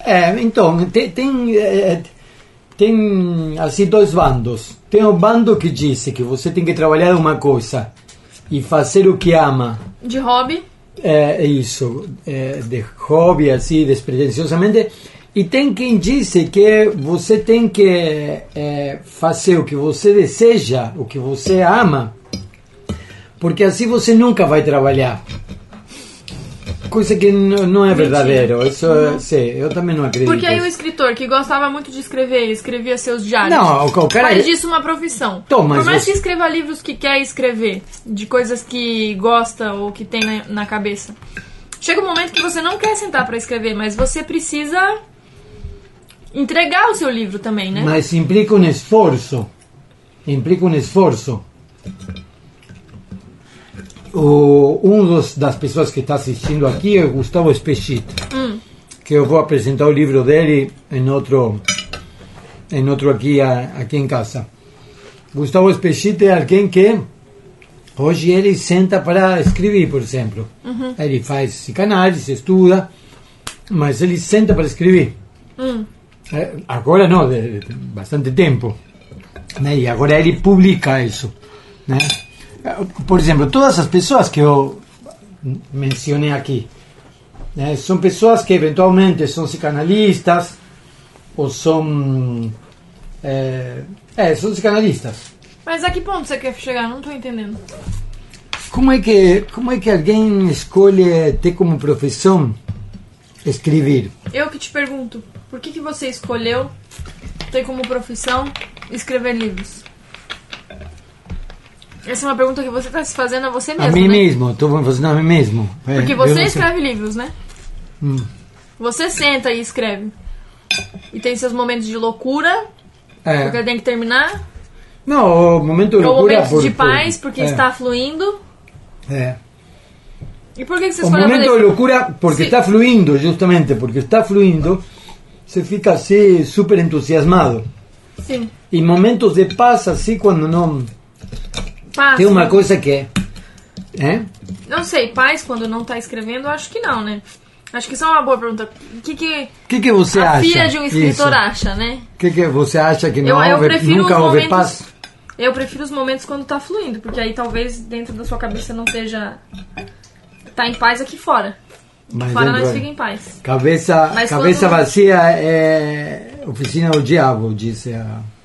Então, tem assim dois bandos. Tem o bando que diz que você tem que trabalhar uma coisa e fazer o que ama. De hobby. Isso, de hobby, assim, despretensiosamente. E tem quem diz que você tem que fazer o que você deseja, o que você ama, porque assim você nunca vai trabalhar. Coisa que não é verdadeiro. Isso, sim, eu também não acredito. Porque aí o escritor que gostava muito de escrever, escrevia seus diários. Não, o cara faz disso uma profissão. Então, mas por mais que escreva livros que quer escrever, de coisas que gosta ou que tem na cabeça. Chega um momento que você não quer sentar para escrever, mas você precisa entregar o seu livro também, né? Mas implica um esforço. Das pessoas que está assistindo aqui é o Gustavo Espechit, que eu vou apresentar o livro dele em outro aqui em casa. Gustavo Espechit é alguém que hoje ele senta para escrever, por exemplo. Ele faz psicanálise, estuda, mas ele senta para escrever. Agora não, de bastante tempo, né? E agora ele publica isso, né? Por exemplo, todas as pessoas que eu mencionei aqui, né, são pessoas que eventualmente são psicanalistas ou são psicanalistas. Mas a que ponto você quer chegar? Não estou entendendo. Como é que alguém escolhe ter como profissão escrever? Eu que te pergunto, por que você escolheu ter como profissão escrever livros? Essa é uma pergunta que você está se fazendo a você mesmo, a mim né? mesmo, estou fazendo a mim mesmo. Porque você escreve livros, né? Você senta e escreve. E tem seus momentos de loucura, porque tem que terminar. Não, o momento de loucura... Ou momentos de paz, porque está fluindo. E por que você escolheu? O momento de loucura, porque está fluindo, justamente, porque está fluindo, você fica assim, super entusiasmado. Sim. E momentos de paz, assim, quando não... Paz. Tem uma coisa que Não sei, paz quando não está escrevendo, acho que não, né? Acho que isso é uma boa pergunta. O que você acha? A filha de um escritor acha, né? O que você acha que não nunca houve paz? Eu prefiro os momentos quando está fluindo, porque aí talvez dentro da sua cabeça não esteja... Tá em paz aqui fora. Mas fora nós fica em paz. Cabeça vazia é oficina do diabo, disse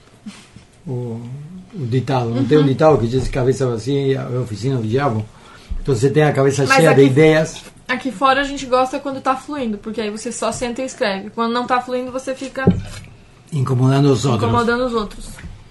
o ditado. Não tem um ditado que diz cabeça vazia é oficina do diabo? Então você tem a cabeça cheia de ideias. Aqui fora a gente gosta quando tá fluindo, porque aí você só senta e escreve. Quando não tá fluindo, você fica... incomodando os outros.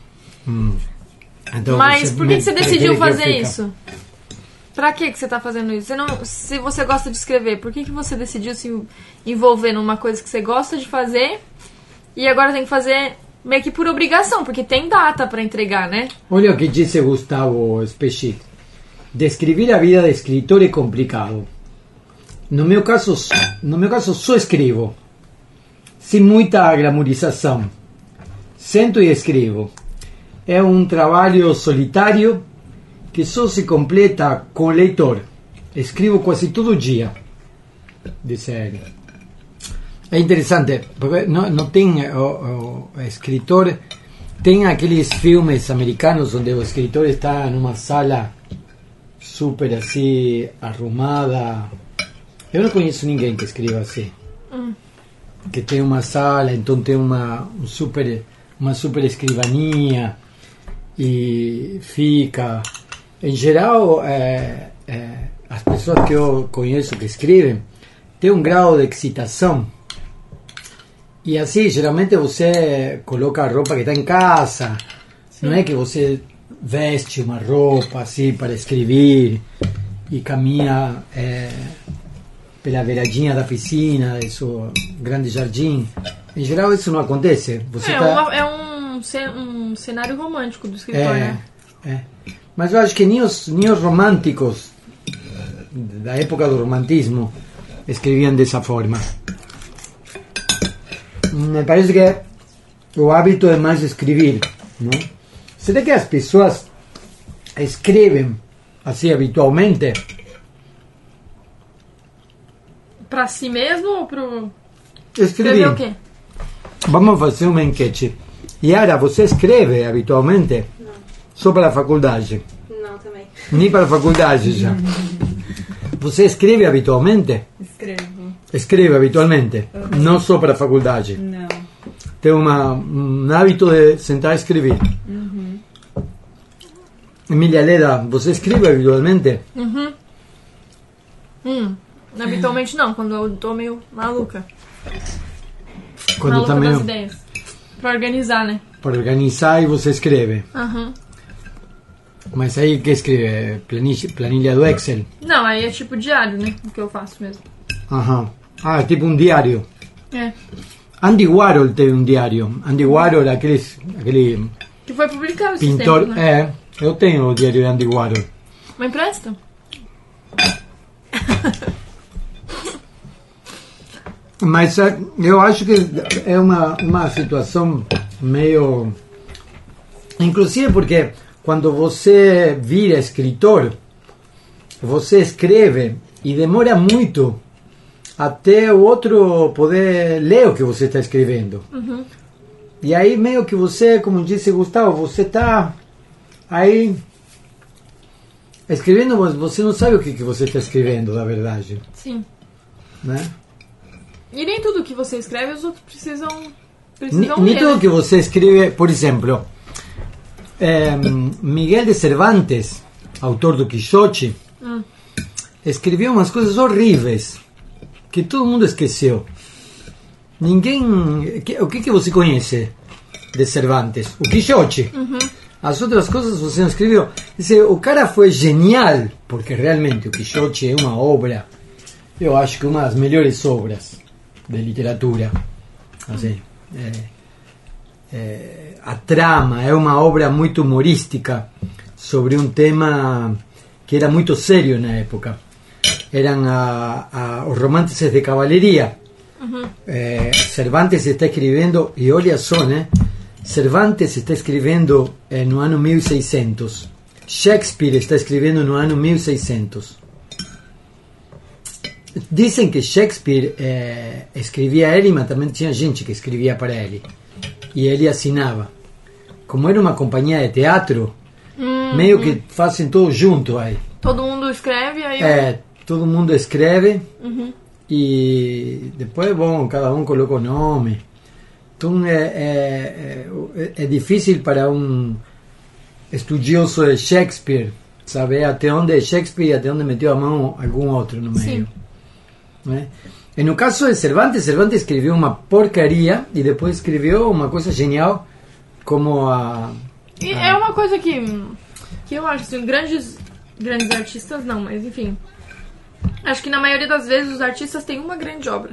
Então, mas por que você decidiu fazer isso? Pra que você tá fazendo isso? Se você gosta de escrever, por que você decidiu se envolver numa coisa que você gosta de fazer e agora tem que fazer meio que por obrigação, porque tem data para entregar, né? Olha o que disse Gustavo Espechit. Descrever a vida de escritor é complicado. No meu caso só escrevo, sem muita glamorização. Sento e escrevo. É um trabalho solitário que só se completa com o leitor. Escrevo quase todo dia, disse ele. É interessante, porque não tem o escritor... Tem aqueles filmes americanos onde o escritor está numa sala super assim, arrumada. Eu não conheço ninguém que escreva assim. Que tem uma sala, então tem uma super escrivaninha e fica... Em geral, as pessoas que eu conheço que escrevem têm um grau de excitação. E assim, geralmente você coloca a roupa que está em casa. Sim. Não é que você veste uma roupa assim para escrever e caminha pela beiradinha da piscina, do seu grande jardim. Em geral, isso não acontece. Você é um cenário romântico do escritor, né? Mas eu acho que nem os românticos da época do romantismo escreviam dessa forma. Me parece que o hábito é mais escrever, não? Será que as pessoas escrevem assim habitualmente? Para si mesmo ou pro... Escrevi. Escreveu o quê? Vamos fazer uma enquete. Yara, você escreve habitualmente? Não. Só para a faculdade? Não, também. Nem para a faculdade já. Você escreve habitualmente? Escrevo. Escreve habitualmente? Não só para a faculdade? Não. Tem um hábito de sentar e escrever. Emília Leda, você escreve habitualmente? Habitualmente não, quando eu tô meio maluca. Quando maluca também das ideias. Pra organizar, né? para organizar e você escreve. Aham. Mas aí que escreve? Planilha do Excel? Não, aí é tipo diário, né? O que eu faço mesmo. Aham. Ah, é tipo um diário. É. Andy Warhol teve um diário. Andy Warhol, aquele Que foi publicado esse pintor. tempo, né? Eu tenho o diário de Andy Warhol. Mas empresta? Mas eu acho que é uma situação meio... Inclusive porque quando você vira escritor, você escreve e demora muito até o outro poder ler o que você está escrevendo. E aí meio que você, como disse Gustavo, você está aí escrevendo, mas você não sabe o que você está escrevendo, na verdade. Sim. Né? E nem tudo que você escreve os outros precisam Nem ler, tudo né? que você escreve, por exemplo, Miguel de Cervantes, autor do Quixote, escreveu umas coisas horríveis que todo mundo esqueceu. Ninguém... O que você conhece de Cervantes? O Quixote. As outras coisas você não escreveu. O cara foi genial, porque realmente o Quixote é uma obra, eu acho que uma das melhores obras de literatura. Assim, a trama é uma obra muito humorística sobre um tema que era muito sério na época. Eram os romances de cavalaria. Cervantes está escrevendo, e olha só, né? Cervantes está escrevendo no ano 1600. Shakespeare está escrevendo no ano 1600. Dizem que Shakespeare escrevia ele, mas também tinha gente que escrevia para ele. E ele assinava. Como era uma companhia de teatro, meio que fazem tudo junto aí. Todo mundo escreve, aí... Todo mundo escreve e depois, bom, cada um coloca o nome. Então é difícil para um estudioso de Shakespeare saber até onde é Shakespeare e até onde meteu a mão algum outro no meio. Né? E no caso de Cervantes, Cervantes escreveu uma porcaria e depois escreveu uma coisa genial como E é uma coisa que eu acho assim, grandes artistas não, mas enfim, acho que na maioria das vezes os artistas têm uma grande obra.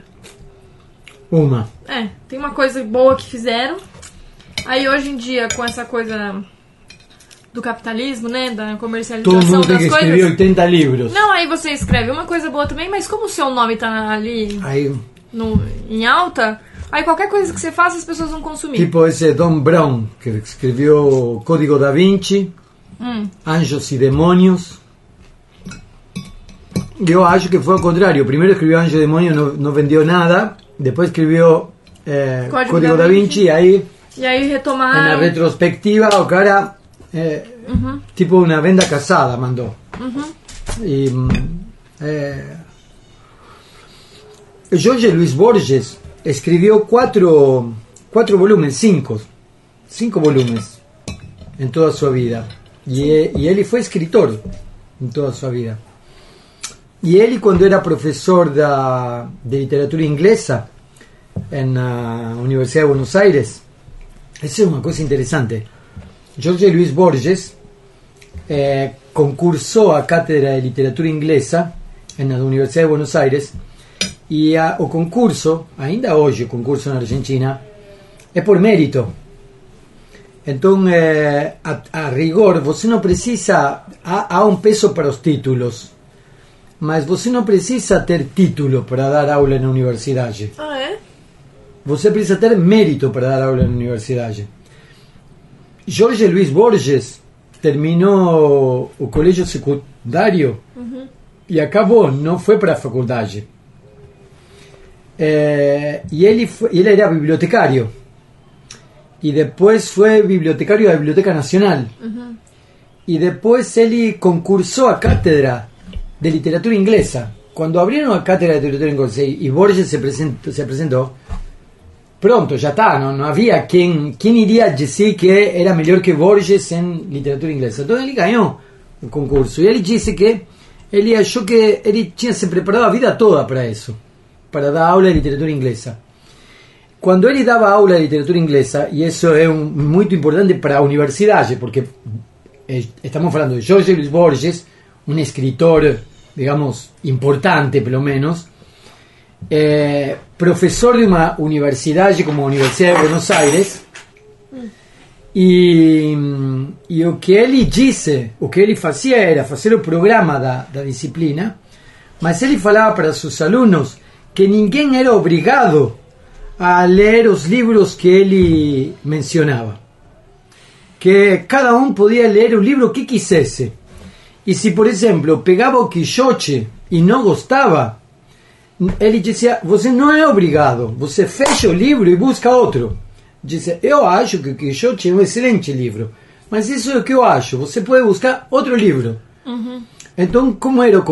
Tem uma coisa boa que fizeram. Aí hoje em dia, com essa coisa do capitalismo, né, da comercialização das coisas... Todo mundo tem que escrever 80 livros. Não, aí você escreve uma coisa boa também, mas como o seu nome tá ali em alta, aí qualquer coisa que você faça as pessoas vão consumir. Tipo esse Don Brown, que escreveu Código da Vinci, Anjos e Demônios. Eu acho que foi ao contrário. Primeiro escreveu Anjos e Demônios, não vendeu nada. Depois escreveu Código da Vinci, e aí retomaram. na retrospectiva o cara tipo uma venda casada mandou. E Jorge Luis Borges escreveu quatro volumes, cinco volumes em toda a sua vida. E ele foi escritor em toda a sua vida. E ele, quando era professor de literatura inglesa na Universidade de Buenos Aires, essa é uma coisa interessante. Jorge Luis Borges concursou a cátedra de literatura inglesa na Universidade de Buenos Aires, e o concurso, ainda hoje o concurso na Argentina, é por mérito. Então, a rigor, você não precisa... Há um peso para os títulos, mas você não precisa ter título para dar aula na universidade. Ah, é? Você precisa ter mérito para dar aula na universidade. Jorge Luis Borges terminou o colégio secundário e acabou, não foi para a faculdade. y él era bibliotecario. Y después fue bibliotecario de la Biblioteca Nacional. Uh-huh. Y después él concursó a cátedra de literatura inglesa. Cuando abrieron la cátedra de literatura inglesa y Borges se presentó, pronto, ya está, no había quien iría a decir que era mejor que Borges en literatura inglesa. Entonces él ganó el concurso. Y él dice que él achó que él se preparado la vida toda para eso, para dar aula de literatura inglesa. Cuando él daba aula de literatura inglesa, y eso es muy importante para universidades, porque estamos hablando de Jorge Luis Borges, un escritor, digamos, importante, por lo menos, profesor de una universidad como la Universidad de Buenos Aires, y lo que él dice, o que él hacía era hacer el programa da disciplina, mas él falaba para sus alumnos que ninguém era obrigado a leer los libros que él mencionaba, que cada uno podía leer un libro que quisiese, y si por ejemplo pegaba o Quijote y no gostava, él decía, você não é obrigado, você fecha o livro e busca outro. Dice, eu acho que o Quijote é um excelente livro, mas isso é o que eu acho, você pode buscar outro livro. Uhum. Então, como era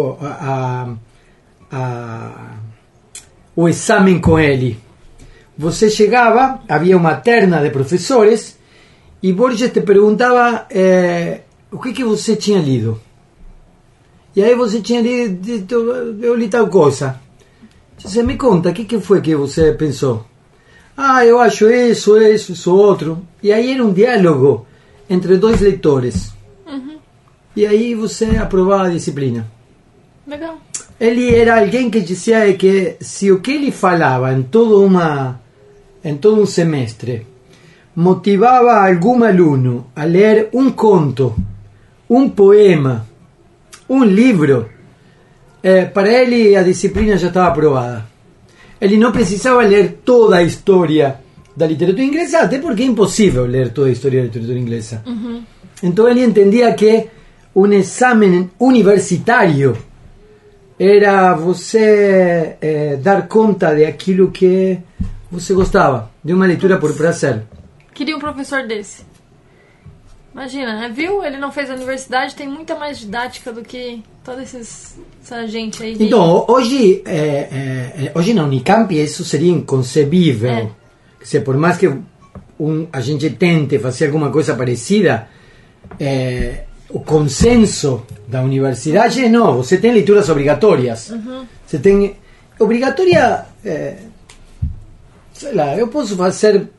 o exame com ele? Você chegava, havia uma terna de professores, e Borges te perguntava o que você tinha lido. E aí você tinha lido, eu li tal coisa. Você me conta, o que foi que você pensou? Ah, eu acho isso, outro. E aí era um diálogo entre dois leitores. Uhum. E aí você aprovava a disciplina. Legal. Ele era alguém que dizia que se o que ele falava em todo um semestre motivava algum aluno a ler um conto, um poema, um livro, para ele a disciplina já estava aprovada. Ele não precisava ler toda a história da literatura inglesa, até porque é impossível ler toda a história da literatura inglesa. Uhum. Então ele entendia que um exame universitário era você dar conta de aquilo que você gostava, de uma leitura por prazer. Queria um professor desse. Imagina, né? Viu? Ele não fez a universidade, tem muita mais didática do que toda essa gente aí. Então, hoje na Unicamp isso seria inconcebível. Se por mais que a gente tente fazer alguma coisa parecida, o consenso da universidade não. Você tem leituras obrigatórias. Uhum. Você tem obrigatória, sei lá, eu posso fazer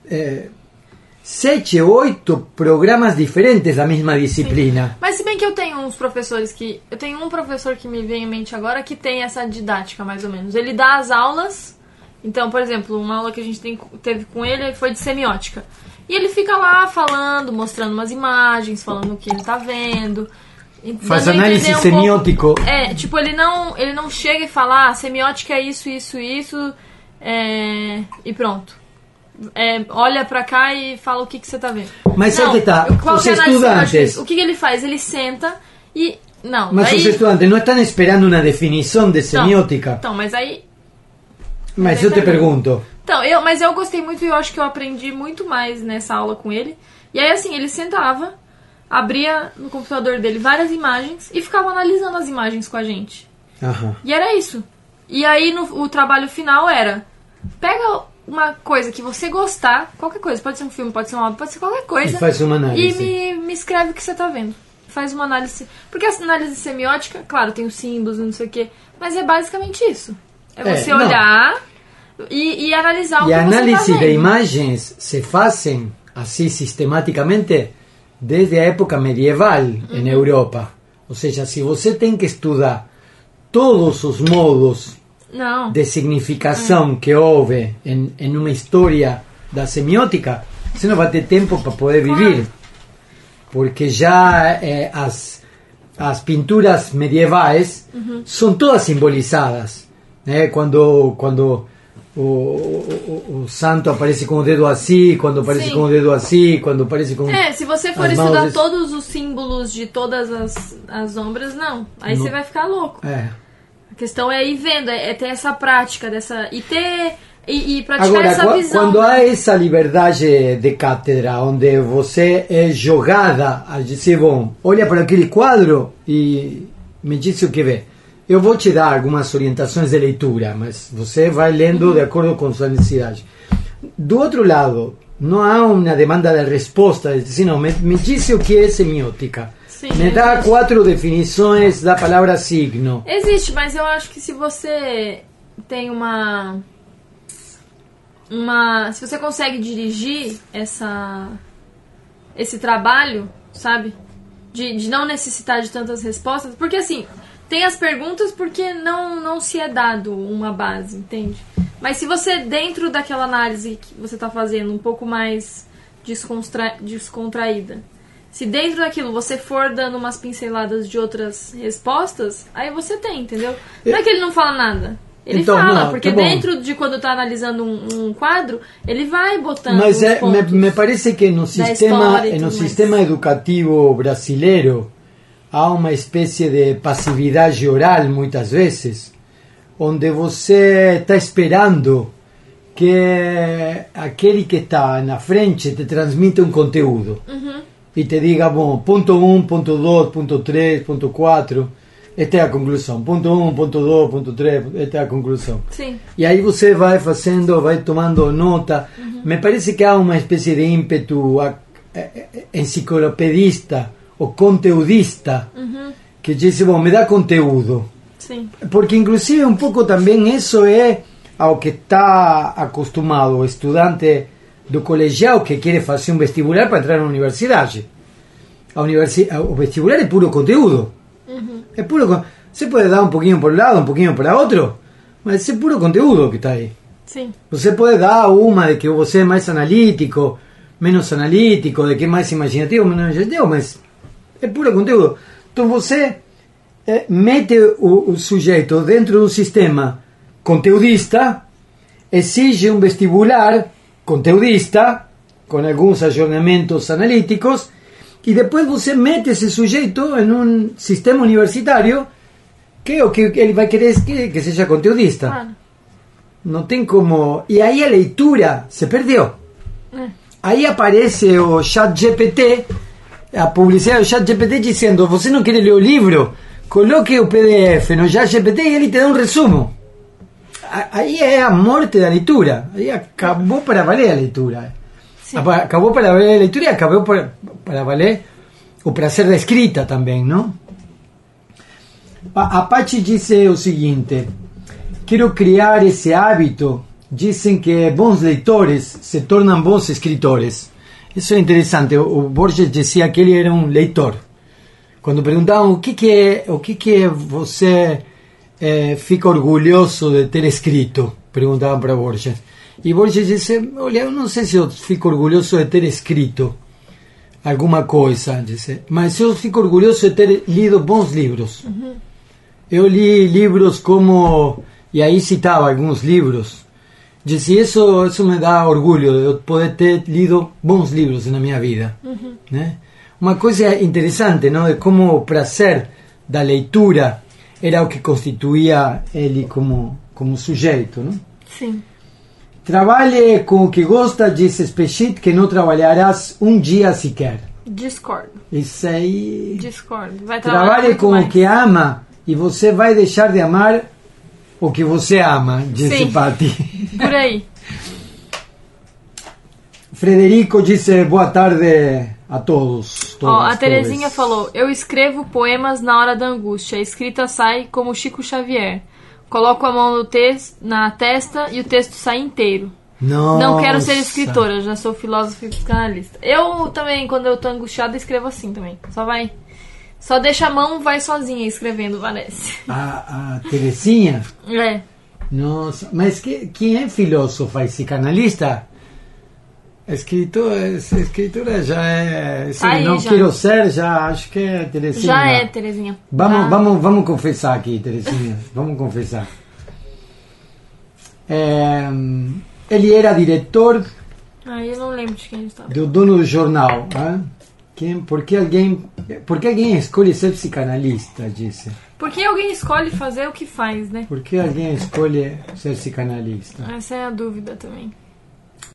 7 ou 8 programas diferentes da mesma disciplina. Sim. Mas se bem que eu tenho uns professores que... Eu tenho um professor que me vem em mente agora que tem essa didática, mais ou menos. Ele dá as aulas... Então, por exemplo, uma aula que a gente teve com ele foi de semiótica. E ele fica lá falando, mostrando umas imagens, falando o que ele tá vendo. Faz análise semiótico. Tipo, ele não chega e fala, semiótica é isso, e pronto. Olha pra cá e fala o que você tá vendo. Mas não, é que tá, os estudantes... O que ele faz? Ele senta e... Não, mas os estudantes não estão esperando uma definição de semiótica. Então, mas aí... Mas eu te pergunto... Então, mas eu gostei muito e eu acho que eu aprendi muito mais nessa aula com ele. E aí, assim, ele sentava, abria no computador dele várias imagens e ficava analisando as imagens com a gente. Uhum. E era isso. E aí, o trabalho final era... Pega uma coisa que você gostar, qualquer coisa, pode ser um filme, pode ser uma obra, pode ser qualquer coisa. E faz uma análise. E me escreve o que você tá vendo. Faz uma análise. Porque a análise semiótica, claro, tem os símbolos, não sei o quê, mas é basicamente isso. É você olhar e analisar o que você tá vendo. E a análise de imagens se fazem assim sistematicamente desde a época medieval em Europa. Ou seja, se você tem que estudar todos os modos de significação que houve em uma história da semiótica, você não vai ter tempo para poder viver. Porque já as pinturas medievais são todas simbolizadas. Né? Quando o santo aparece com o dedo assim, quando aparece com o dedo assim, quando aparece com... se você for estudar todos os símbolos de todas as ombras, não. Aí você vai ficar louco. questão é ir vendo, é ter essa prática dessa e praticar agora, essa visão. Quando há essa liberdade de cátedra, onde você é jogada a dizer, bom, olha para aquele quadro e me diz o que vê. Eu vou te dar algumas orientações de leitura, mas você vai lendo de acordo com sua necessidade. Do outro lado, não há uma demanda de resposta, de dizer, não, me diz o que é semiótica. Sim, me dá 4 definições da palavra signo. Existe, mas eu acho que se você tem se você consegue dirigir esse trabalho, sabe? De não necessitar de tantas respostas, porque assim, tem as perguntas porque não se é dado uma base, entende? Mas se você, dentro daquela análise que você está fazendo, um pouco mais descontraída, se dentro daquilo você for dando umas pinceladas de outras respostas, aí você tem, entendeu? Não é que ele não fala nada. Ele então, fala, não, porque dentro de quando está analisando um quadro, ele vai botando. Mas me parece que no sistema educativo brasileiro há uma espécie de passividade oral, muitas vezes, onde você está esperando que aquele que está na frente te transmita um conteúdo. E te diga, bom, ponto 1, ponto 2, ponto 3, ponto 4... esta é a conclusão. Ponto 1, ponto 2, ponto 3, esta é a conclusão. Sim. E aí você vai fazendo, vai tomando nota. Me parece que há uma espécie de ímpeto enciclopedista ou conteudista que diz, bom, me dá conteúdo. Sim. Porque inclusive um pouco também isso é ao que está acostumado o estudante do colegial que quer fazer um vestibular para entrar na universidade. O vestibular é puro conteúdo. Es puro, se puede dar un poquito por un lado, un poquito para otro, mas es puro conteúdo que está ahí. Sim. Você pode dar uma de que você é mais analítico, menos analítico, de que é mais imaginativo, menos imaginativo, mas é puro conteúdo. Então você mete o sujeito dentro de um sistema conteudista, exige um vestibular conteudista, com alguns ajornamentos analíticos, e depois você mete esse sujeito em um sistema universitário que o que ele vai querer que seja conteudista. Claro. Não tem como... E aí a leitura se perdeu. Aí aparece o ChatGPT, a publicidade do ChatGPT dizendo, você não quer ler o livro? Coloque o PDF no ChatGPT e ele te dá um resumo. Aí é a morte da leitura. Aí acabou para valer a leitura. Sim. Acabou para valer a leitura e acabou para valer o prazer da escrita também, não? A Paty disse o seguinte: quero criar esse hábito. Dizem que bons leitores se tornam bons escritores. Isso é interessante. O Borges dizia que ele era um leitor. Quando perguntavam o que você fica orgulhoso de ter escrito, perguntavam para Borges. E Borges disse, olha, eu não sei se eu fico orgulhoso de ter escrito alguma coisa, disse, mas eu fico orgulhoso de ter lido bons livros. Eu li livros como, e aí citava alguns livros, disse, isso me dá orgulho de eu poder ter lido bons livros na minha vida. Né? Uma coisa interessante, não, de como o prazer da leitura era o que constituía ele como sujeito. Não? Sim. Trabalhe com o que gosta, diz Spechit, que não trabalharás um dia sequer. Discordo. Isso aí... Discordo. Vai trabalhe com mais. O que ama e você vai deixar de amar o que você ama, disse Paty. Por aí. Frederico disse boa tarde a todos. A Terezinha falou, eu escrevo poemas na hora da angústia, a escrita sai como Chico Xavier. Coloco a mão na testa e o texto sai inteiro. Nossa. Não quero ser escritora, já sou filósofa e psicanalista. Eu também, quando eu tô angustiada, escrevo assim também. Só deixa a mão, vai sozinha escrevendo, parece. A Terezinha? É. Nossa, mas quem é filósofa e psicanalista? Escritora já é... não já. Quero ser, já acho que é Terezinha. Já é, Terezinha. Vamos confessar aqui, Terezinha. Vamos confessar. Ele era diretor... eu não lembro de quem ele estava. Do dono do jornal. Por que alguém escolhe ser psicanalista, disse? Por que alguém escolhe fazer o que faz, né? Por que alguém escolhe ser psicanalista? Essa é a dúvida também.